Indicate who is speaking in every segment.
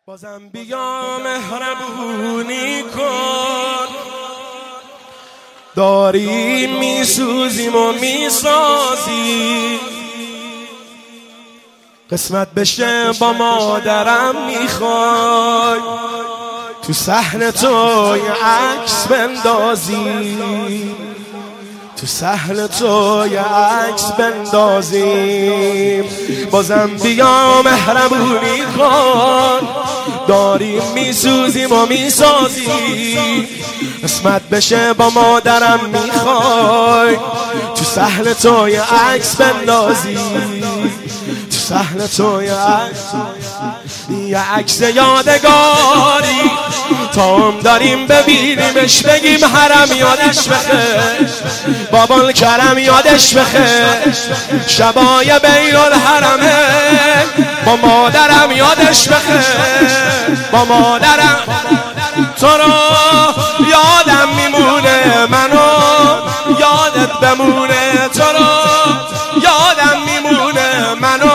Speaker 1: بازم بیا مهربونی کن، داری میسوزیم و میسازی، قسمت بشه با مادرم میخوای تو صحن تو یه عکس بندازی، تو صحن تو یه عکس بندازیم. بازم بیا مهربونی کن، داریم میسوزیم و میسازیم، قسمت بشه با مادرم میخوای تو صحن تو یه عکس بندازی، تو صحن تو یه عکس یادگاری تا هم داریم ببینیمش بگیم حرم یادش بخیر، بابا کرم یادش بخیر، شبای بین الحرمه با مادرم یادش بخیر، با مادرم تو رو یادم میمونه، منو یادت بمونه، تو رو یادم میمونه، منو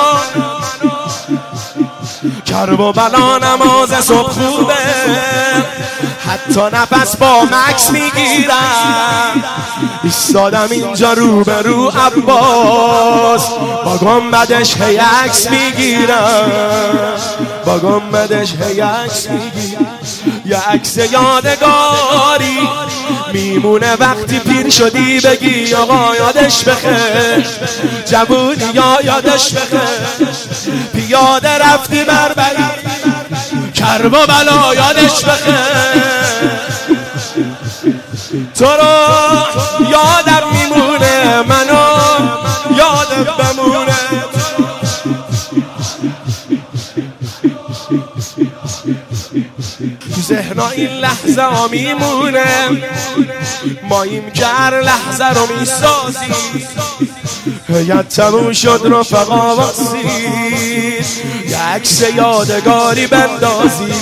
Speaker 1: کرب و بلا نماز صبح خوبه، حتی نفس با مکس میگیرم، ایستادم اینجا روبرو عباس، با گنبدش هی عکس میگیرم، با گنبدش هی عکس میگیرم، یه عکس یادگاری میمونه وقتی پیر شدی بگی آقا یادش بخیر، جوونی یا یادش بخیر، پیاده رفتی بربری کرب و بلا یادش بخیر، تو رو یادم میمونه، منو یادم بمونه، تو ذهنا این لحظه ها میمونه، ماییم که هر لحظه رو میسازی، هیت تموم شد رفقا واسید یه عکس یادگاری بندازی،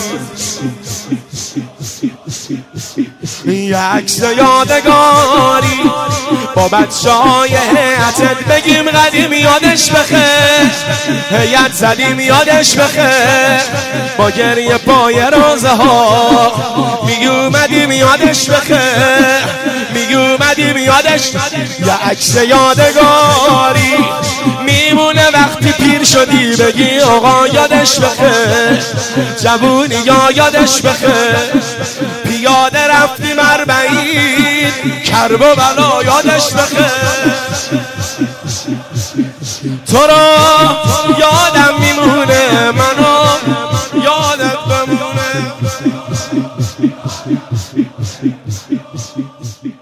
Speaker 1: یه عکس یادگاری با بچه های هیئتت بگیم قدیم یادش بخیر، هیئت زدیم یادش بخیر، با گریه پای روزه ها میگی اومدیم یادش بخیر، میگی اومدیم یادش، یه عکس یادگاری میمونه وقتی پیر شدی بگی آقا یادش بخیر، جوونی یا یادش بخیر، پیاده رفتی مربعید کرب و بلا یادش بخیر، تو رو یادم میمونه، منو یادت بمونه.